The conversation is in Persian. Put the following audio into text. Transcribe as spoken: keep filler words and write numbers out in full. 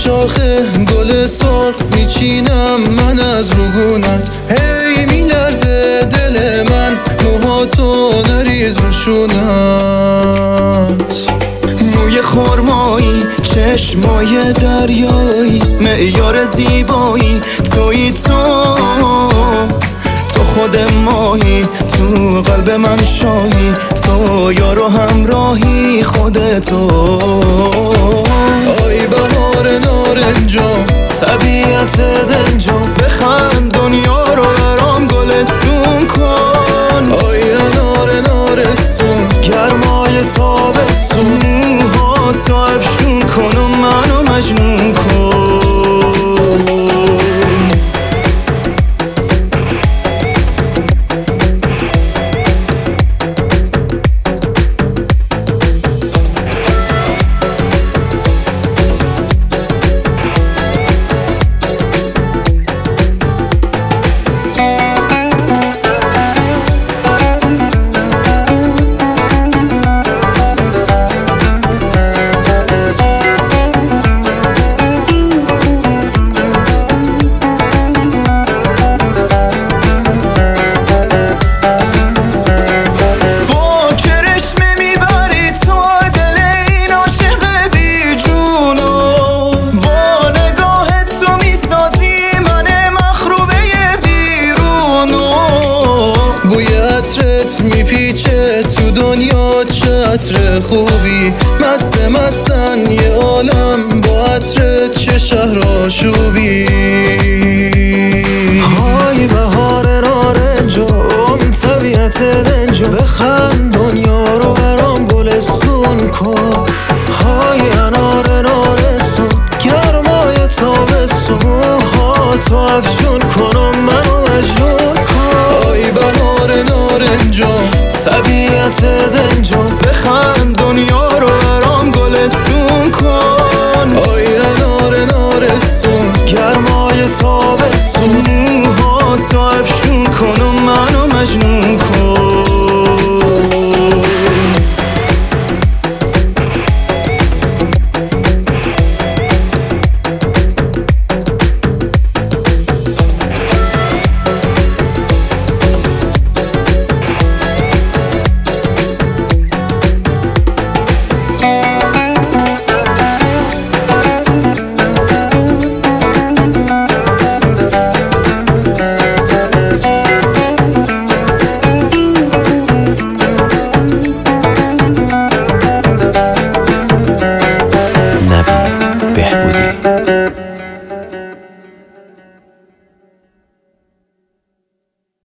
شاخ گل سرخ میچینم من از روگونت. هی میلرزه دل من موهاتو نریز روشونت. موی خرمایی چشمای دریایی معیار زیبایی تویی تو تو خود ماهی تو قلب من شاهی تو یار و همراهی خودتو. آی بهار نارنجم طبیعت دنجم بخند دنیا رو برام گلستون کن. آی انار نارستون گرمای تابستونی ها تو افشون کن و منو مجنون کن. میپیچه تو دنیا چه عطر خوبی مست مستن یه عالم با عطرت چه شهر آشوبی. های بهار نارنجم طبیعت دنجم بخند دنیا رو برام گلستون کن. های انار نارستون گرمای تابستون ها تو افشون کن و منو مجنون کن. های بهار نارنجم طبیعت دنجم